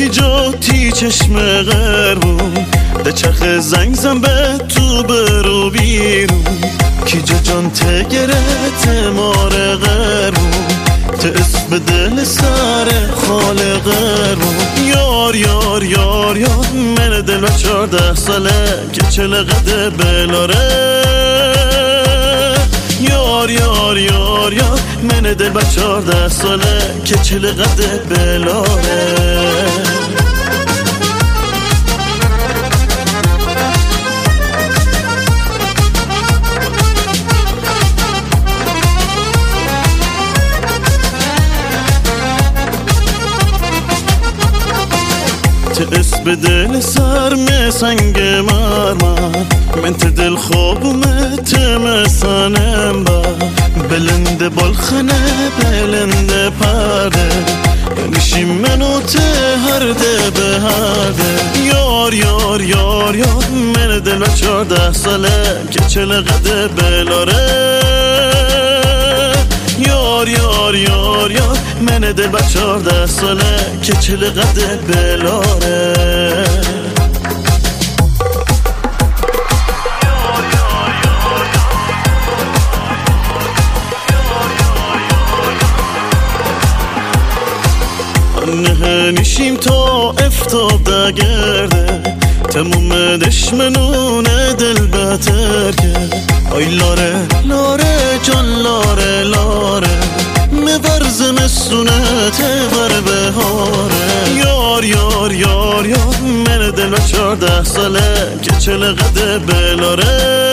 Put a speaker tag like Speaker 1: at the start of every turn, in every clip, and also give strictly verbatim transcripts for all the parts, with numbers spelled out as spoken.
Speaker 1: جاتی چشم غربون ده چرخ زنگ زن به تو برو بیرون کی جا جان تگرت مار غربون ته اسم دل سر خال غربون یار یار یار یار من دل و چارده ساله که چلقده بلاره یار یار یار یار من دل و چارده ساله که چلقده بلاره اسم دل سر می سنگ مرمر من ت دل خوابم تمسانم با بلند بالخنه بلند پرده نشیم منو ته هرده به هرده یار یار یار یار من دل و چارده ساله که چلقده بلاره یار یار یار یار من دل با چارده ساله که چلقده بلاره نه نشیم تا افتاب ده گرده تموم دشمنون دل بتر که آی لاره لاره جان لاره لاره مبرز مسونت بر بهاره یار یار یار یار من دل و چارده ساله که چلقده بلاره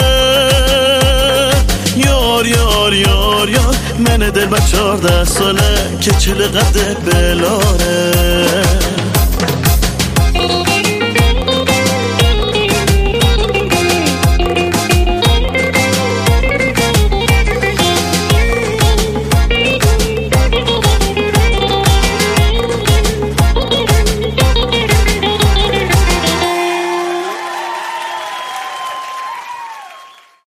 Speaker 1: یار یار یار یار من دل و چارده ساله که چلقده بلاره